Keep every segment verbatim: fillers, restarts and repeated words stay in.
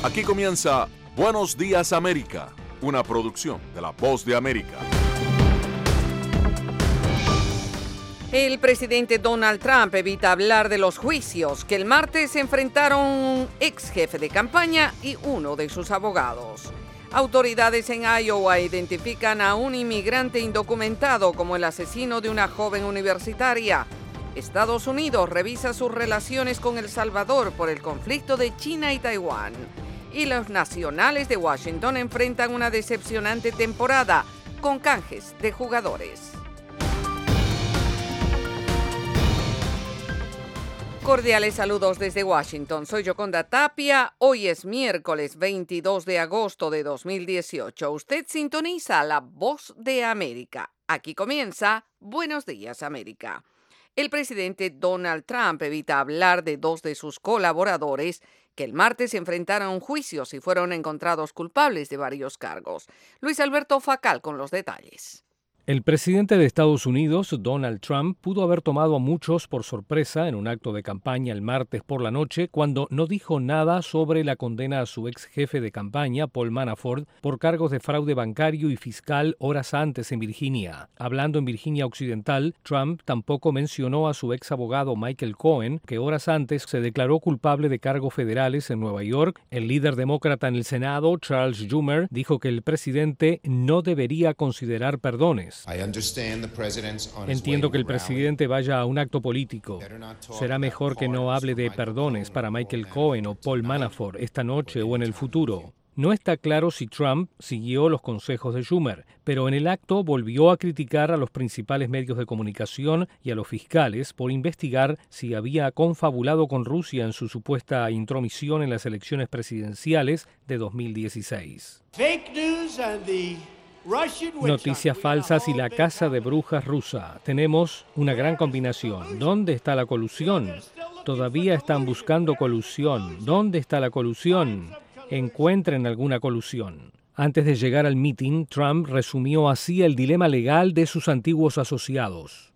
Aquí comienza Buenos Días América, una producción de La Voz de América. El presidente Donald Trump evita hablar de los juicios que el martes enfrentaron un ex jefe de campaña y uno de sus abogados. Autoridades en Iowa identifican a un inmigrante indocumentado como el asesino de una joven universitaria. Estados Unidos revisa sus relaciones con El Salvador por el conflicto de China y Taiwán. Y los nacionales de Washington enfrentan una decepcionante temporada con canjes de jugadores. Cordiales saludos desde Washington. Soy Yoconda Tapia. Hoy es miércoles veintidós de agosto de dos mil dieciocho. Usted sintoniza La Voz de América. Aquí comienza Buenos Días América. El presidente Donald Trump evita hablar de dos de sus colaboradores que el martes enfrentaron juicios y fueron encontrados culpables de varios cargos. Luis Alberto Facal con los detalles. El presidente de Estados Unidos, Donald Trump, pudo haber tomado a muchos por sorpresa en un acto de campaña el martes por la noche cuando no dijo nada sobre la condena a su ex jefe de campaña, Paul Manafort, por cargos de fraude bancario y fiscal horas antes en Virginia. Hablando en Virginia Occidental, Trump tampoco mencionó a su ex abogado Michael Cohen, que horas antes se declaró culpable de cargos federales en Nueva York. El líder demócrata en el Senado, Charles Schumer, dijo que el presidente no debería considerar perdones. Entiendo que el presidente vaya a un acto político. Será mejor que no hable de perdones para Michael Cohen o Paul Manafort esta noche o en el futuro. No está claro si Trump siguió los consejos de Schumer, pero en el acto volvió a criticar a los principales medios de comunicación y a los fiscales por investigar si había confabulado con Rusia en su supuesta intromisión en las elecciones presidenciales de dos mil dieciséis. Fake news and the Noticias falsas y la caza de brujas rusa. Tenemos una gran combinación. ¿Dónde está la colusión? Todavía están buscando colusión. ¿Dónde está la colusión? Encuentren alguna colusión. Antes de llegar al meeting, Trump resumió así el dilema legal de sus antiguos asociados.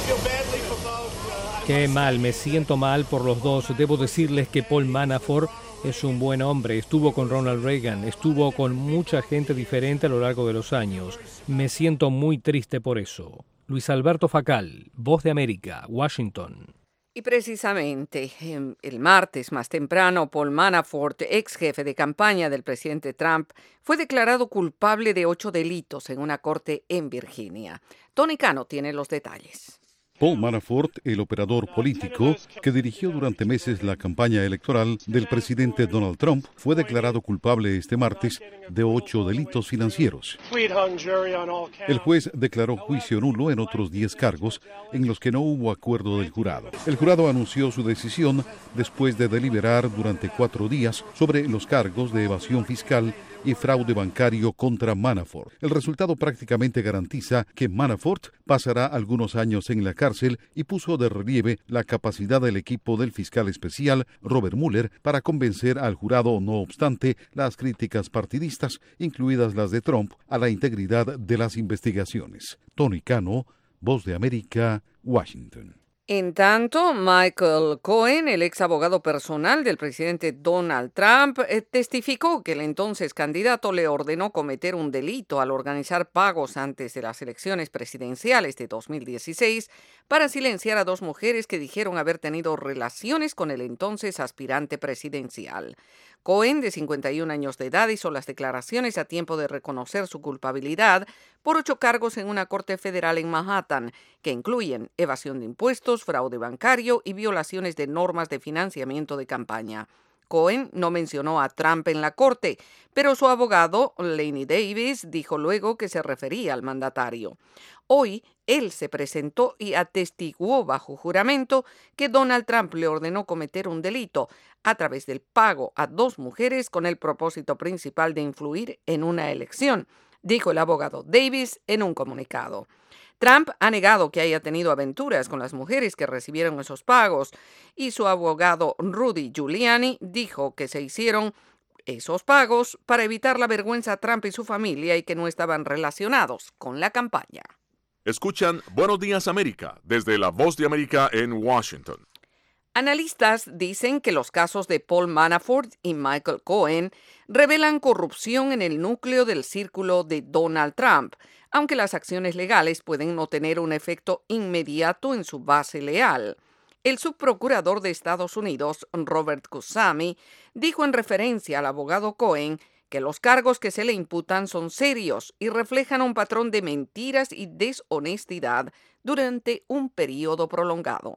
Qué mal, me siento mal por los dos. Debo decirles que Paul Manafort es un buen hombre, estuvo con Ronald Reagan, estuvo con mucha gente diferente a lo largo de los años. Me siento muy triste por eso. Luis Alberto Facal, Voz de América, Washington. Y precisamente el martes más temprano, Paul Manafort, ex jefe de campaña del presidente Trump, fue declarado culpable de ocho delitos en una corte en Virginia. Tony Cano tiene los detalles. Paul Manafort, el operador político que dirigió durante meses la campaña electoral del presidente Donald Trump, fue declarado culpable este martes de ocho delitos financieros. El juez declaró juicio nulo en otros diez cargos en los que no hubo acuerdo del jurado. El jurado anunció su decisión después de deliberar durante cuatro días sobre los cargos de evasión fiscal y fraude bancario contra Manafort. El resultado prácticamente garantiza que Manafort pasará algunos años en la cárcel y puso de relieve la capacidad del equipo del fiscal especial Robert Mueller para convencer al jurado, no obstante las críticas partidistas, incluidas las de Trump, a la integridad de las investigaciones. Tony Cano, Voz de América, Washington. En tanto, Michael Cohen, el ex abogado personal del presidente Donald Trump, eh, testificó que el entonces candidato le ordenó cometer un delito al organizar pagos antes de las elecciones presidenciales de dos mil dieciséis para silenciar a dos mujeres que dijeron haber tenido relaciones con el entonces aspirante presidencial. Cohen, de cincuenta y un años de edad, hizo las declaraciones a tiempo de reconocer su culpabilidad por ocho cargos en una corte federal en Manhattan, que incluyen evasión de impuestos, fraude bancario y violaciones de normas de financiamiento de campaña. Cohen no mencionó a Trump en la corte, pero su abogado, Laney Davis, dijo luego que se refería al mandatario. Hoy, él se presentó y atestiguó bajo juramento que Donald Trump le ordenó cometer un delito a través del pago a dos mujeres con el propósito principal de influir en una elección, dijo el abogado Davis en un comunicado. Trump ha negado que haya tenido aventuras con las mujeres que recibieron esos pagos y su abogado Rudy Giuliani dijo que se hicieron esos pagos para evitar la vergüenza a Trump y su familia y que no estaban relacionados con la campaña. Escuchan Buenos Días América desde La Voz de América en Washington. Analistas dicen que los casos de Paul Manafort y Michael Cohen revelan corrupción en el núcleo del círculo de Donald Trump, aunque las acciones legales pueden no tener un efecto inmediato en su base leal. El subprocurador de Estados Unidos, Robert Khuzami, dijo en referencia al abogado Cohen que los cargos que se le imputan son serios y reflejan un patrón de mentiras y deshonestidad durante un periodo prolongado.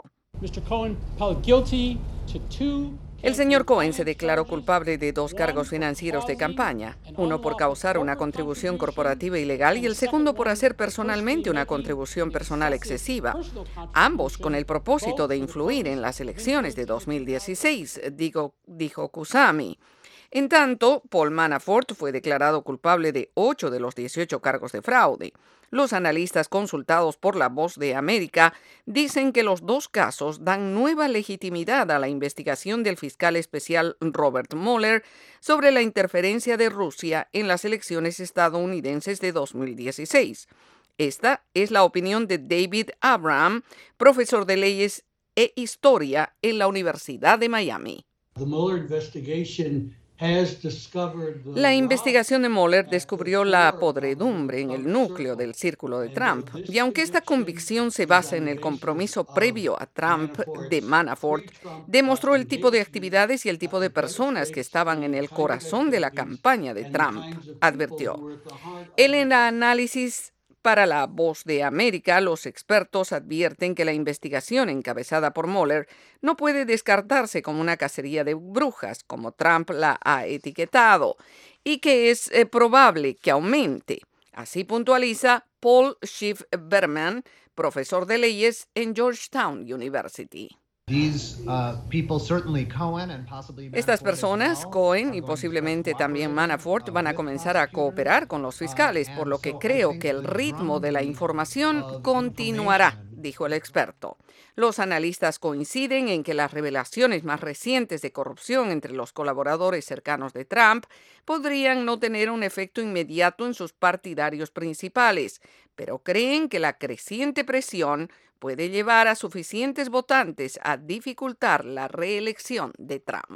El señor Cohen se declaró culpable de dos cargos financieros de campaña, uno por causar una contribución corporativa ilegal y el segundo por hacer personalmente una contribución personal excesiva, ambos con el propósito de influir en las elecciones de dos mil dieciséis, dijo, dijo Khuzami. En tanto, Paul Manafort fue declarado culpable de ocho de los dieciocho cargos de fraude. Los analistas consultados por La Voz de América dicen que los dos casos dan nueva legitimidad a la investigación del fiscal especial Robert Mueller sobre la interferencia de Rusia en las elecciones estadounidenses de dos mil dieciséis. Esta es la opinión de David Abraham, profesor de leyes e historia en la Universidad de Miami. The Mueller investigation La investigación de Mueller descubrió la podredumbre en el núcleo del círculo de Trump, y aunque esta convicción se basa en el compromiso previo a Trump de Manafort, demostró el tipo de actividades y el tipo de personas que estaban en el corazón de la campaña de Trump, advirtió. En el análisis para La Voz de América, los expertos advierten que la investigación encabezada por Mueller no puede descartarse como una cacería de brujas, como Trump la ha etiquetado, y que es eh, probable que aumente. Así puntualiza Paul Schiff-Berman, profesor de leyes en Georgetown University. Estas personas, Cohen y posiblemente también Manafort, van a comenzar a cooperar con los fiscales, por lo que creo que el ritmo de la información continuará, dijo el experto. Los analistas coinciden en que las revelaciones más recientes de corrupción entre los colaboradores cercanos de Trump podrían no tener un efecto inmediato en sus partidarios principales, pero creen que la creciente presión puede llevar a suficientes votantes a dificultar la reelección de Trump.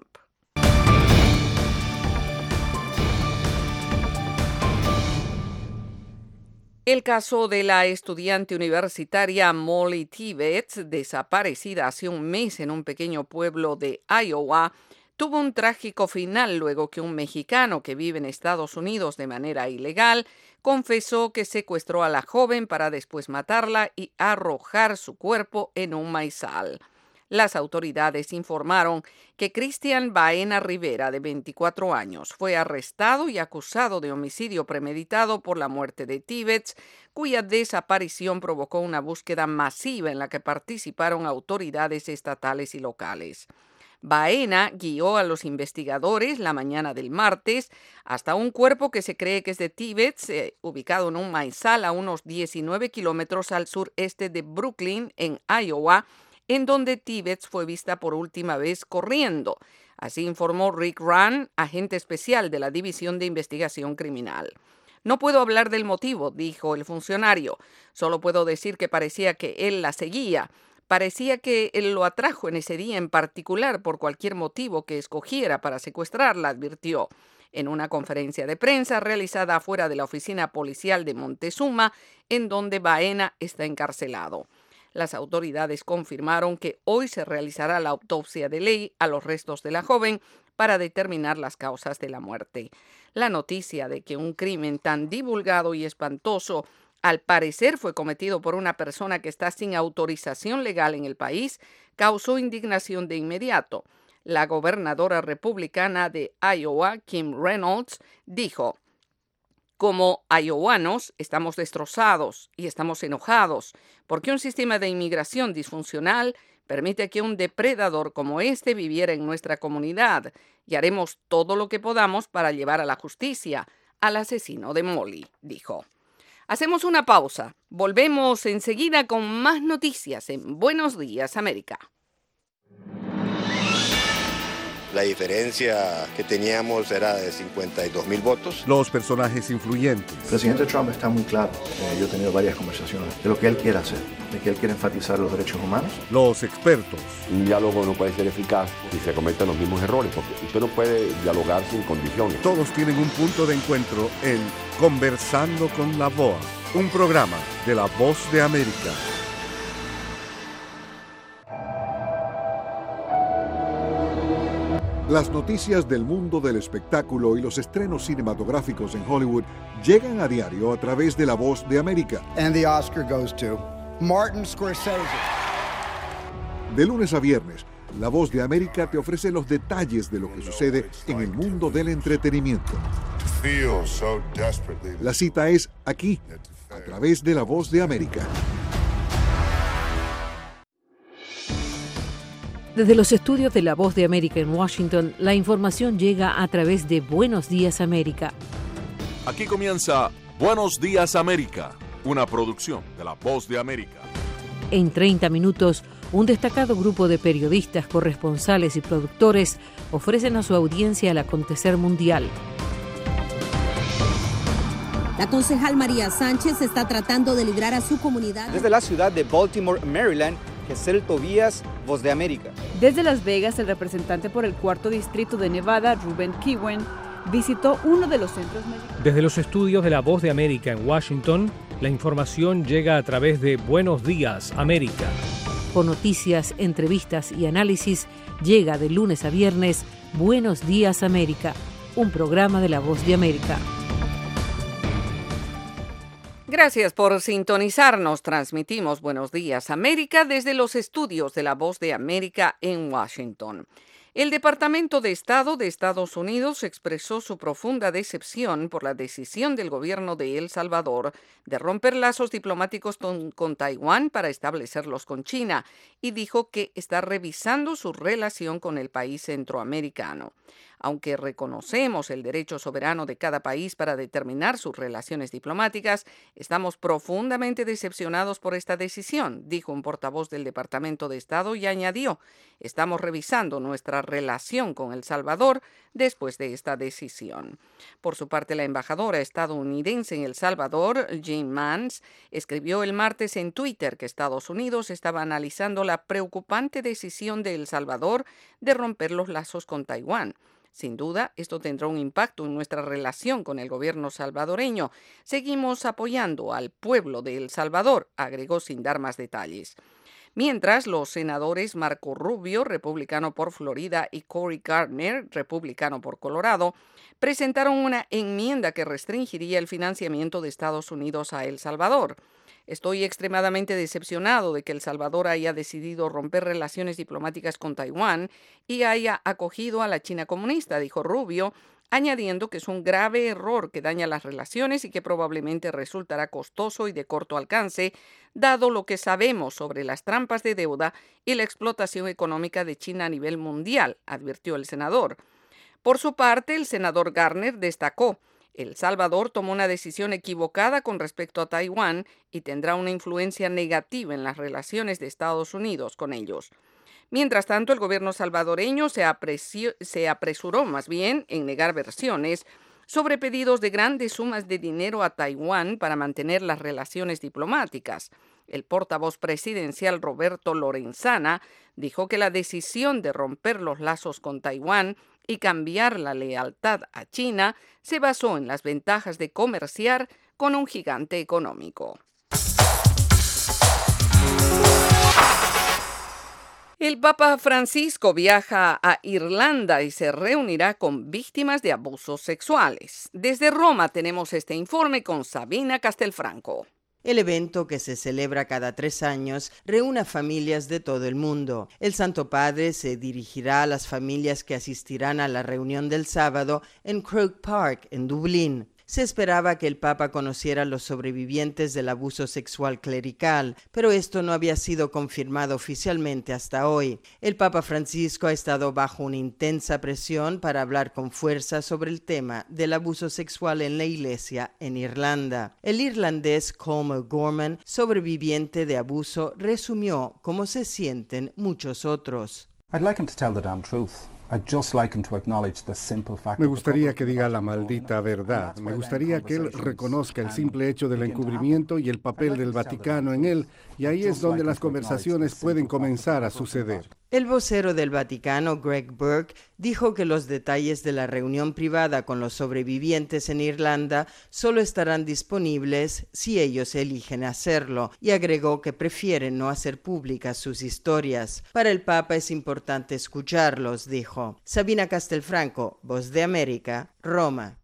El caso de la estudiante universitaria Molly Tibbetts, desaparecida hace un mes en un pequeño pueblo de Iowa, tuvo un trágico final luego que un mexicano que vive en Estados Unidos de manera ilegal confesó que secuestró a la joven para después matarla y arrojar su cuerpo en un maizal. Las autoridades informaron que Cristian Baena Rivera, de veinticuatro años, fue arrestado y acusado de homicidio premeditado por la muerte de Tibbetts, cuya desaparición provocó una búsqueda masiva en la que participaron autoridades estatales y locales. Baena guió a los investigadores la mañana del martes hasta un cuerpo que se cree que es de Tibbetts, eh, ubicado en un maizal a unos diecinueve kilómetros al sureste de Brooklyn, en Iowa, en donde Tibbetts fue vista por última vez corriendo. Así informó Rick Runn, agente especial de la División de Investigación Criminal. No puedo hablar del motivo, dijo el funcionario. Solo puedo decir que parecía que él la seguía. Parecía que él lo atrajo en ese día en particular por cualquier motivo que escogiera para secuestrarla, advirtió. En una conferencia de prensa realizada afuera de la oficina policial de Montezuma, en donde Baena está encarcelado. Las autoridades confirmaron que hoy se realizará la autopsia de ley a los restos de la joven para determinar las causas de la muerte. La noticia de que un crimen tan divulgado y espantoso al parecer fue cometido por una persona que está sin autorización legal en el país causó indignación de inmediato. La gobernadora republicana de Iowa, Kim Reynolds, dijo: como iowanos estamos destrozados y estamos enojados porque un sistema de inmigración disfuncional permite que un depredador como este viviera en nuestra comunidad y haremos todo lo que podamos para llevar a la justicia al asesino de Molly, dijo. Hacemos una pausa. Volvemos enseguida con más noticias en Buenos Días, América. La diferencia que teníamos era de cincuenta y dos mil votos. Los personajes influyentes. El presidente Trump está muy claro. Eh, yo he tenido varias conversaciones de lo que él quiere hacer, de que él quiere enfatizar los derechos humanos. Los expertos. Un diálogo no puede ser eficaz si se cometen los mismos errores, porque usted no puede dialogar sin condiciones. Todos tienen un punto de encuentro en Conversando con la V O A, un programa de La Voz de América. Las noticias del mundo del espectáculo y los estrenos cinematográficos en Hollywood llegan a diario a través de La Voz de América. And the Oscar goes to Martin Scorsese. De lunes a viernes, La Voz de América te ofrece los detalles de lo que sucede en el mundo del entretenimiento. La cita es aquí, a través de La Voz de América. Desde los estudios de La Voz de América en Washington, la información llega a través de Buenos Días América. Aquí comienza Buenos Días América, una producción de La Voz de América. En treinta minutos, un destacado grupo de periodistas, corresponsales y productores ofrecen a su audiencia el acontecer mundial. La concejal María Sánchez está tratando de librar a su comunidad. Desde la ciudad de Baltimore, Maryland, Gesell Tobías, Voz de América. Desde Las Vegas, el representante por el cuarto distrito de Nevada, Ruben Kiwen, visitó uno de los centros médicos. Desde los estudios de La Voz de América en Washington, la información llega a través de Buenos Días América. Con noticias, entrevistas y análisis, llega de lunes a viernes Buenos Días América, un programa de La Voz de América. Gracias por sintonizarnos. Transmitimos Buenos Días América desde los estudios de La Voz de América en Washington. El Departamento de Estado de Estados Unidos expresó su profunda decepción por la decisión del gobierno de El Salvador de romper lazos diplomáticos con, con Taiwán para establecerlos con China y dijo que está revisando su relación con el país centroamericano. Aunque reconocemos el derecho soberano de cada país para determinar sus relaciones diplomáticas, estamos profundamente decepcionados por esta decisión, dijo un portavoz del Departamento de Estado y añadió, estamos revisando nuestra relación con El Salvador después de esta decisión. Por su parte, la embajadora estadounidense en El Salvador, Jean Mans, escribió el martes en Twitter que Estados Unidos estaba analizando la preocupante decisión de El Salvador de romper los lazos con Taiwán. Sin duda, esto tendrá un impacto en nuestra relación con el gobierno salvadoreño. Seguimos apoyando al pueblo de El Salvador, agregó sin dar más detalles. Mientras, los senadores Marco Rubio, republicano por Florida, y Cory Gardner, republicano por Colorado, presentaron una enmienda que restringiría el financiamiento de Estados Unidos a El Salvador. Estoy extremadamente decepcionado de que El Salvador haya decidido romper relaciones diplomáticas con Taiwán y haya acogido a la China comunista, dijo Rubio, añadiendo que es un grave error que daña las relaciones y que probablemente resultará costoso y de corto alcance, dado lo que sabemos sobre las trampas de deuda y la explotación económica de China a nivel mundial, advirtió el senador. Por su parte, el senador Gardner destacó: El Salvador tomó una decisión equivocada con respecto a Taiwán y tendrá una influencia negativa en las relaciones de Estados Unidos con ellos. Mientras tanto, el gobierno salvadoreño se, apreció, se apresuró más bien en negar versiones sobre pedidos de grandes sumas de dinero a Taiwán para mantener las relaciones diplomáticas. El portavoz presidencial Roberto Lorenzana dijo que la decisión de romper los lazos con Taiwán y cambiar la lealtad a China se basó en las ventajas de comerciar con un gigante económico. El Papa Francisco viaja a Irlanda y se reunirá con víctimas de abusos sexuales. Desde Roma tenemos este informe con Sabina Castelfranco. El evento, que se celebra cada tres años, reúne a familias de todo el mundo. El Santo Padre se dirigirá a las familias que asistirán a la reunión del sábado en Croke Park, en Dublín. Se esperaba que el Papa conociera a los sobrevivientes del abuso sexual clerical, pero esto no había sido confirmado oficialmente hasta hoy. El Papa Francisco ha estado bajo una intensa presión para hablar con fuerza sobre el tema del abuso sexual en la Iglesia en Irlanda. El irlandés Colm O'Gorman, sobreviviente de abuso, resumió cómo se sienten muchos otros. I'd like him to tell the damn truth. Me gustaría que diga la maldita verdad. Me gustaría que él reconozca el simple hecho del encubrimiento y el papel del Vaticano en él, y ahí es donde las conversaciones pueden comenzar a suceder. El vocero del Vaticano, Greg Burke, dijo que los detalles de la reunión privada con los sobrevivientes en Irlanda solo estarán disponibles si ellos eligen hacerlo, y agregó que prefieren no hacer públicas sus historias. Para el Papa es importante escucharlos, dijo. Sabina Castelfranco, Voz de América, Roma.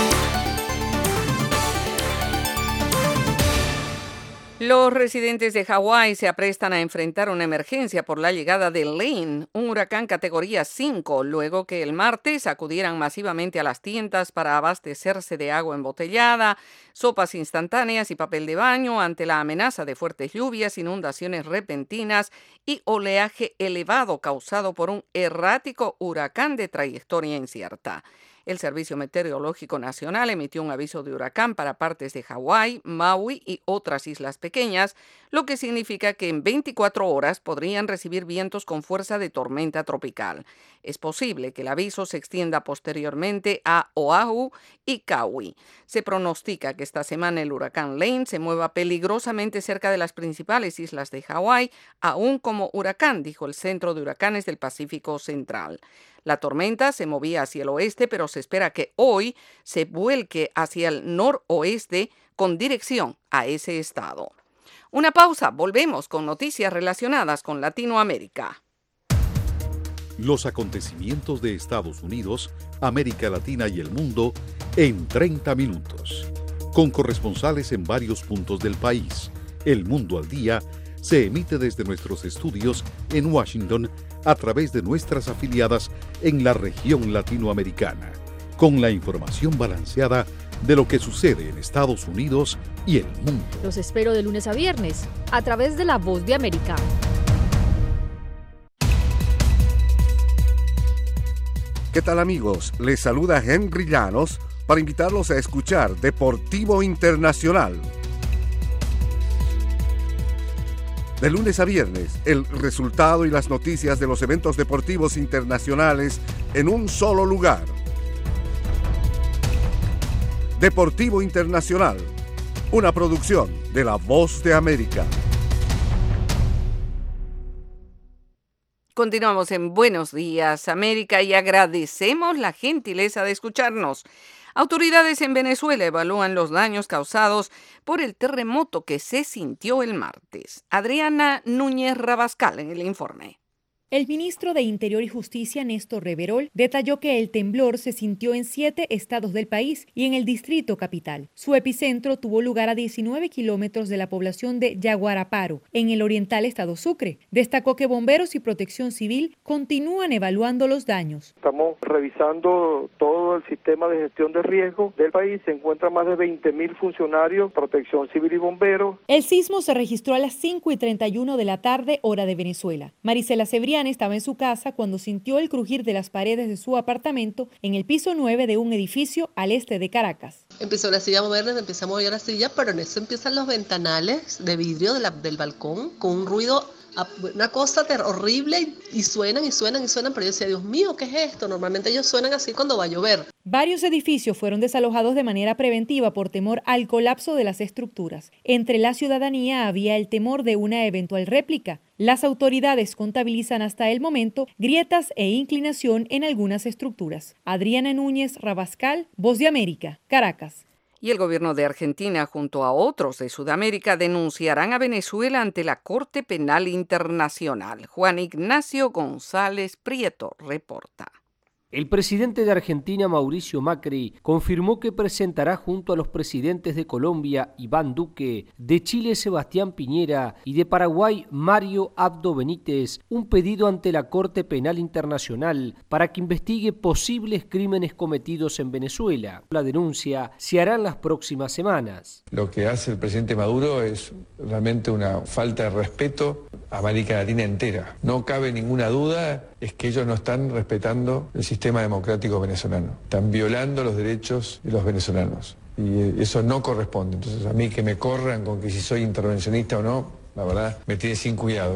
Los residentes de Hawái se aprestan a enfrentar una emergencia por la llegada de Lane, un huracán categoría cinco, luego que el martes acudieran masivamente a las tiendas para abastecerse de agua embotellada, sopas instantáneas y papel de baño ante la amenaza de fuertes lluvias, inundaciones repentinas y oleaje elevado causado por un errático huracán de trayectoria incierta. El Servicio Meteorológico Nacional emitió un aviso de huracán para partes de Hawái, Maui y otras islas pequeñas, lo que significa que en veinticuatro horas podrían recibir vientos con fuerza de tormenta tropical. Es posible que el aviso se extienda posteriormente a Oahu y Kauai. Se pronostica que esta semana el huracán Lane se mueva peligrosamente cerca de las principales islas de Hawái, aún como huracán, dijo el Centro de Huracanes del Pacífico Central. La tormenta se movía hacia el oeste, pero se espera que hoy se vuelque hacia el noroeste con dirección a ese estado. Una pausa, volvemos con noticias relacionadas con Latinoamérica. Los acontecimientos de Estados Unidos, América Latina y el mundo en treinta minutos. Con corresponsales en varios puntos del país. El Mundo al Día se emite desde nuestros estudios en Washington a través de nuestras afiliadas en la región latinoamericana, con la información balanceada de lo que sucede en Estados Unidos y el mundo. Los espero de lunes a viernes, a través de La Voz de América. ¿Qué tal, amigos? Les saluda Henry Llanos para invitarlos a escuchar Deportivo Internacional. De lunes a viernes, el resultado y las noticias de los eventos deportivos internacionales en un solo lugar. Deportivo Internacional, una producción de La Voz de América. Continuamos en Buenos Días, América, y agradecemos la gentileza de escucharnos. Autoridades en Venezuela evalúan los daños causados por el terremoto que se sintió el martes. Adriana Núñez Rabascal en el informe. El ministro de Interior y Justicia, Néstor Reverol, detalló que el temblor se sintió en siete estados del país y en el Distrito Capital. Su epicentro tuvo lugar a diecinueve kilómetros de la población de Yaguaraparo, en el oriental estado Sucre. Destacó que bomberos y protección civil continúan evaluando los daños. Estamos revisando todo el sistema de gestión de riesgo del país. Se encuentran más de veinte mil funcionarios, protección civil y bomberos. El sismo se registró a las cinco y treinta y uno de la tarde, hora de Venezuela. Marisela Cebrián estaba en su casa cuando sintió el crujir de las paredes de su apartamento en el piso nueve de un edificio al este de Caracas. Empezó la silla a moverse, empezamos a mover la silla, pero en eso empiezan los ventanales de vidrio de la, del balcón con un ruido, una cosa ter- horrible y, y suenan y suenan y suenan, pero yo decía, Dios mío, ¿qué es esto? Normalmente ellos suenan así cuando va a llover. Varios edificios fueron desalojados de manera preventiva por temor al colapso de las estructuras. Entre la ciudadanía había el temor de una eventual réplica. Las autoridades contabilizan hasta el momento grietas e inclinación en algunas estructuras. Adriana Núñez Rabascal, Voz de América, Caracas. Y el gobierno de Argentina, junto a otros de Sudamérica, denunciarán a Venezuela ante la Corte Penal Internacional. Juan Ignacio González Prieto reporta. El presidente de Argentina, Mauricio Macri, confirmó que presentará junto a los presidentes de Colombia, Iván Duque, de Chile, Sebastián Piñera, y de Paraguay, Mario Abdo Benítez, un pedido ante la Corte Penal Internacional para que investigue posibles crímenes cometidos en Venezuela. La denuncia se hará en las próximas semanas. Lo que hace el presidente Maduro es realmente una falta de respeto a América Latina entera. No cabe ninguna duda, es que ellos no están respetando el sistema democrático venezolano. Están violando los derechos de los venezolanos. Y eso no corresponde. Entonces, a mí que me corran con que si soy intervencionista o no, la verdad, me tiene sin cuidado.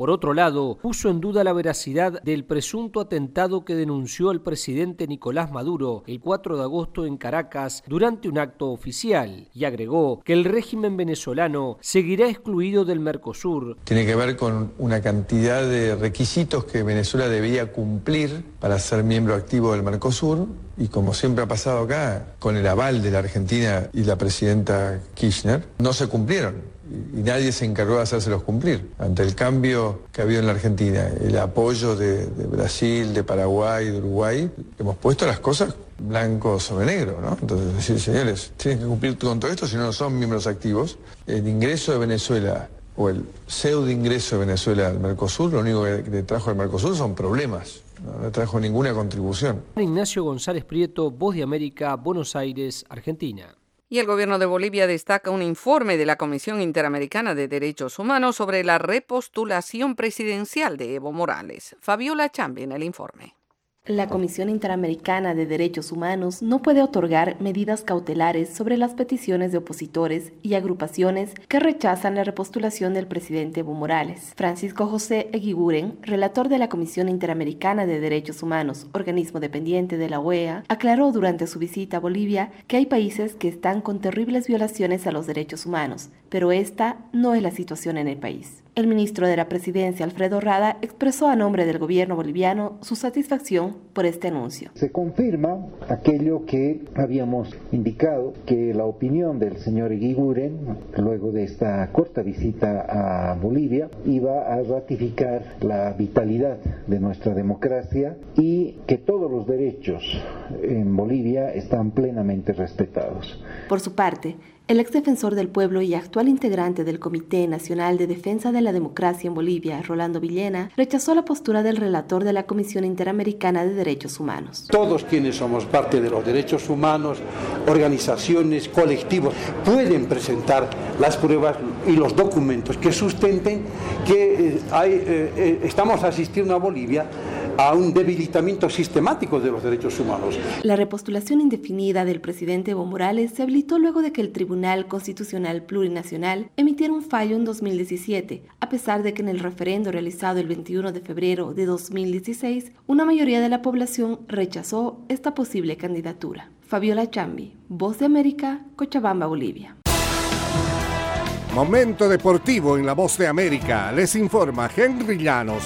Por otro lado, puso en duda la veracidad del presunto atentado que denunció el presidente Nicolás Maduro el cuatro de agosto en Caracas durante un acto oficial y agregó que el régimen venezolano seguirá excluido del Mercosur. Tiene que ver con una cantidad de requisitos que Venezuela debía cumplir para ser miembro activo del Mercosur y, como siempre ha pasado acá, con el aval de la Argentina y la presidenta Kirchner, no se cumplieron. Y nadie se encargó de hacérselos cumplir. Ante el cambio que ha habido en la Argentina, el apoyo de, de Brasil, de Paraguay, de Uruguay, hemos puesto las cosas blanco sobre negro, ¿no? Entonces, decir, señores, tienen que cumplir con todo esto, si no, no son miembros activos. El ingreso de Venezuela o el pseudo ingreso de Venezuela al Mercosur, lo único que le trajo al Mercosur son problemas. No le trajo ninguna contribución. Ignacio González Prieto, Voz de América, Buenos Aires, Argentina. Y el gobierno de Bolivia destaca un informe de la Comisión Interamericana de Derechos Humanos sobre la repostulación presidencial de Evo Morales. Fabiola Chambi en el informe. La Comisión Interamericana de Derechos Humanos no puede otorgar medidas cautelares sobre las peticiones de opositores y agrupaciones que rechazan la repostulación del presidente Evo Morales. Francisco José Eguiguren, relator de la Comisión Interamericana de Derechos Humanos, organismo dependiente de la O E A, aclaró durante su visita a Bolivia que hay países que están con terribles violaciones a los derechos humanos, pero esta no es la situación en el país. El ministro de la Presidencia, Alfredo Rada, expresó a nombre del gobierno boliviano su satisfacción por este anuncio. Se confirma aquello que habíamos indicado, que la opinión del señor Eguiguren, luego de esta corta visita a Bolivia, iba a ratificar la vitalidad de nuestra democracia y que todos los derechos en Bolivia están plenamente respetados. Por su parte, el exdefensor del pueblo y actual integrante del Comité Nacional de Defensa de la Democracia en Bolivia, Rolando Villena, rechazó la postura del relator de la Comisión Interamericana de Derechos Humanos. Todos quienes somos parte de los derechos humanos, organizaciones, colectivos, pueden presentar las pruebas y los documentos que sustenten que eh, hay, eh, eh, estamos asistiendo a Bolivia a un debilitamiento sistemático de los derechos humanos. La repostulación indefinida del presidente Evo Morales se habilitó luego de que el Tribunal Constitucional Plurinacional emitiera un fallo en dos mil diecisiete, a pesar de que en el referendo realizado el veintiuno de febrero de dos mil dieciséis, una mayoría de la población rechazó esta posible candidatura. Fabiola Chambi, Voz de América, Cochabamba, Bolivia. Momento deportivo en La Voz de América. Les informa Henry Llanos.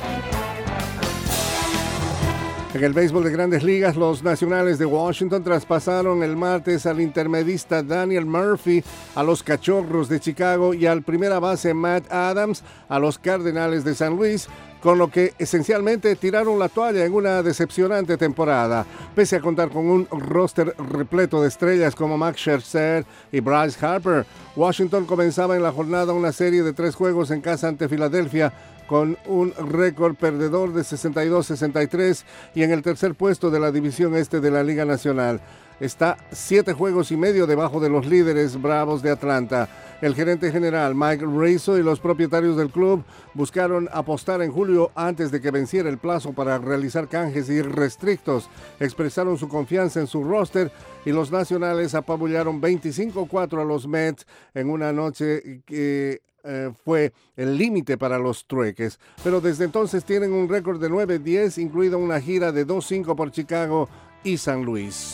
En el béisbol de Grandes Ligas, los Nacionales de Washington traspasaron el martes al intermedista Daniel Murphy a los Cachorros de Chicago y al primera base Matt Adams a los Cardenales de San Luis, con lo que esencialmente tiraron la toalla en una decepcionante temporada. Pese a contar con un roster repleto de estrellas como Max Scherzer y Bryce Harper, Washington comenzaba en la jornada una serie de tres juegos en casa ante Filadelfia, con un récord perdedor de sesenta y dos a sesenta y tres y en el tercer puesto de la división este de la Liga Nacional. Está siete juegos y medio debajo de los líderes Bravos de Atlanta. El gerente general Mike Rizzo y los propietarios del club buscaron apostar en julio antes de que venciera el plazo para realizar canjes irrestrictos. Expresaron su confianza en su roster y los Nacionales apabullaron veinticinco a cuatro a los Mets en una noche que Eh, fue el límite para los trueques, pero desde entonces tienen un récord de nueve diez, incluida una gira de dos cinco por Chicago y San Luis.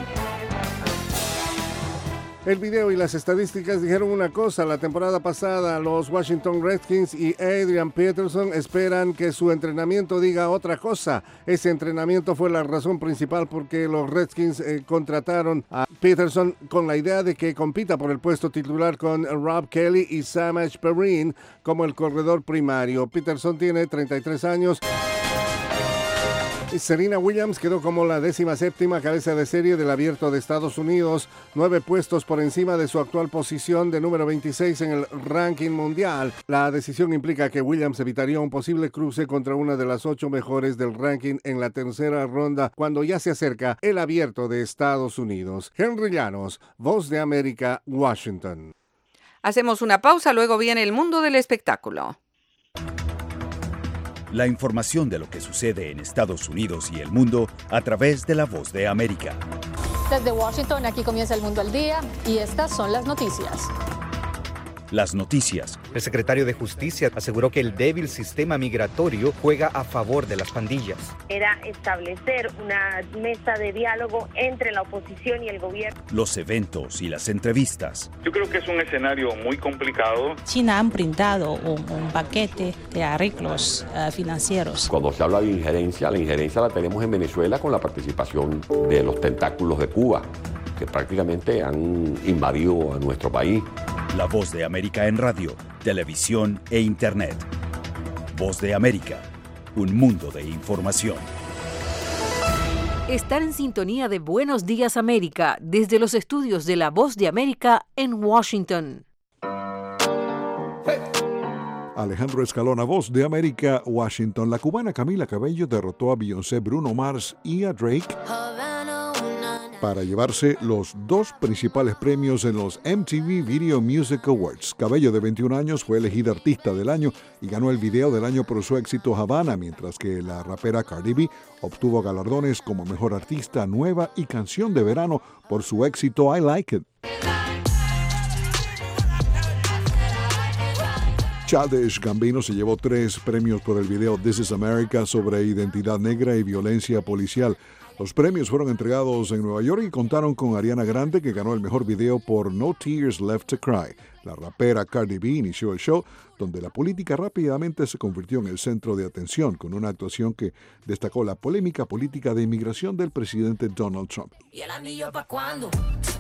El video y las estadísticas dijeron una cosa. La temporada pasada los Washington Redskins y Adrian Peterson esperan que su entrenamiento diga otra cosa. Ese entrenamiento fue la razón principal por que los Redskins eh, contrataron a Peterson con la idea de que compita por el puesto titular con Rob Kelly y Samaj Perrine como el corredor primario. Peterson tiene treinta y tres años. Serena Williams quedó como la décima séptima cabeza de serie del Abierto de Estados Unidos, nueve puestos por encima de su actual posición de número veintiséis en el ranking mundial. La decisión implica que Williams evitaría un posible cruce contra una de las ocho mejores del ranking en la tercera ronda cuando ya se acerca el Abierto de Estados Unidos. Henry Llanos, Voz de América, Washington. Hacemos una pausa, luego viene el mundo del espectáculo. La información de lo que sucede en Estados Unidos y el mundo a través de La Voz de América. Desde Washington, aquí comienza el mundo al día y estas son las noticias. las noticias. El secretario de Justicia aseguró que el débil sistema migratorio juega a favor de las pandillas. Era establecer una mesa de diálogo entre la oposición y el gobierno. Los eventos y las entrevistas. Yo creo que es un escenario muy complicado. China han brindado un, un paquete de arreglos uh, financieros. Cuando se habla de injerencia, la injerencia la tenemos en Venezuela con la participación de los tentáculos de Cuba, que prácticamente han invadido a nuestro país. La Voz de América en radio, televisión e internet. Voz de América, un mundo de información. Están en sintonía de Buenos Días América, desde los estudios de La Voz de América en Washington. Alejandro Escalona, Voz de América, Washington. La cubana Camila Cabello derrotó a Beyoncé, Bruno Mars y a Drake para llevarse los dos principales premios en los M T V Video Music Awards. Cabello, de veintiún años, fue elegida Artista del Año y ganó el Video del Año por su éxito Havana, mientras que la rapera Cardi B obtuvo galardones como Mejor Artista Nueva y Canción de Verano por su éxito I Like It. Childish Gambino se llevó tres premios por el video This is America sobre identidad negra y violencia policial. Los premios fueron entregados en Nueva York y contaron con Ariana Grande, que ganó el mejor video por No Tears Left to Cry. La rapera Cardi B inició el show, donde la política rápidamente se convirtió en el centro de atención, con una actuación que destacó la polémica política de inmigración del presidente Donald Trump. ¿Y el anillo pa' cuándo?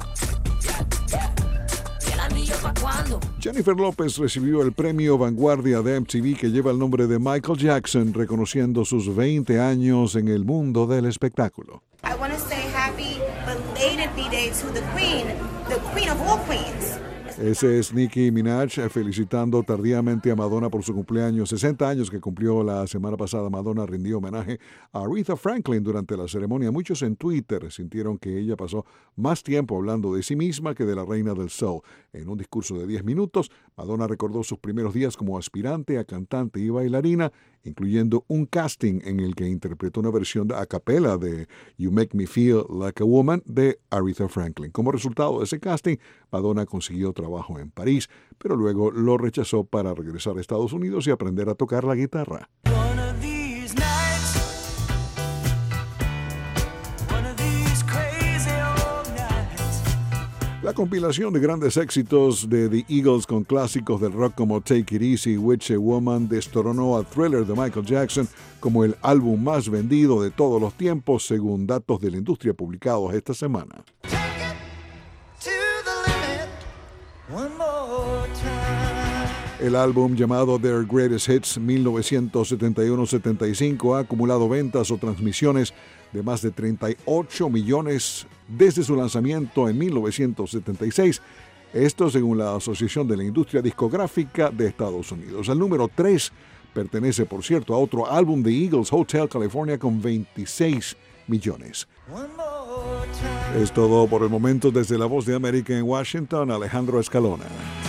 ¿Y el anillo pa' cuándo? Jennifer López recibió el premio Vanguardia de M T V, que lleva el nombre de Michael Jackson, reconociendo sus veinte años en el mundo del espectáculo. I want to say happy belated B-Day to the queen, the queen of all queens. Ese es Nicki Minaj felicitando tardíamente a Madonna por su cumpleaños. sesenta años que cumplió la semana pasada. Madonna rindió homenaje a Aretha Franklin durante la ceremonia. Muchos en Twitter sintieron que ella pasó más tiempo hablando de sí misma que de la reina del soul. En un discurso de diez minutos, Madonna recordó sus primeros días como aspirante a cantante y bailarina, incluyendo un casting en el que interpretó una versión a capela de You Make Me Feel Like a Woman de Aretha Franklin. Como resultado de ese casting, Madonna consiguió trabajo en París, pero luego lo rechazó para regresar a Estados Unidos y aprender a tocar la guitarra. La compilación de grandes éxitos de The Eagles con clásicos del rock como Take It Easy y Witch a Woman destronó a Thriller de Michael Jackson como el álbum más vendido de todos los tiempos, según datos de la industria publicados esta semana. El álbum, llamado Their Greatest Hits mil novecientos setenta y uno a setenta y cinco, ha acumulado ventas o transmisiones de más de treinta y ocho millones desde su lanzamiento en mil novecientos setenta y seis. Esto según la Asociación de la Industria Discográfica de Estados Unidos. El número tres pertenece, por cierto, a otro álbum de Eagles, Hotel California, con veintiséis millones. Es todo por el momento. Desde La Voz de América en Washington, Alejandro Escalona.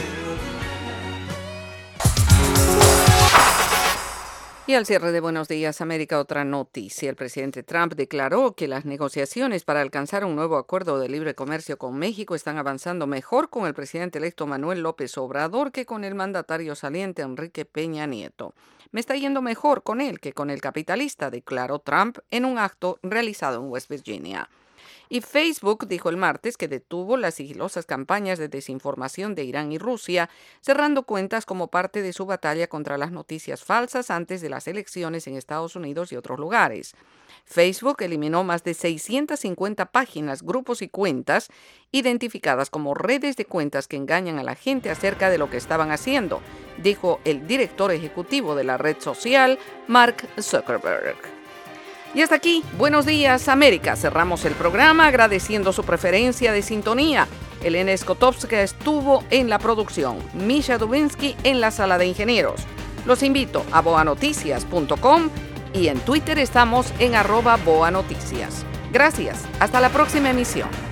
Y al cierre de Buenos Días América, otra noticia. El presidente Trump declaró que las negociaciones para alcanzar un nuevo acuerdo de libre comercio con México están avanzando mejor con el presidente electo Manuel López Obrador que con el mandatario saliente Enrique Peña Nieto. Me está yendo mejor con él que con el capitalista, declaró Trump en un acto realizado en West Virginia. Y Facebook dijo el martes que detuvo las sigilosas campañas de desinformación de Irán y Rusia, cerrando cuentas como parte de su batalla contra las noticias falsas antes de las elecciones en Estados Unidos y otros lugares. Facebook eliminó más de seiscientas cincuenta páginas, grupos y cuentas identificadas como redes de cuentas que engañan a la gente acerca de lo que estaban haciendo, dijo el director ejecutivo de la red social, Mark Zuckerberg. Y hasta aquí, Buenos Días América. Cerramos el programa agradeciendo su preferencia de sintonía. Elena Skotowska estuvo en la producción, Misha Dubinsky en la sala de ingenieros. Los invito a boa noticias punto com y en Twitter estamos en arroba boanoticias. Gracias, hasta la próxima emisión.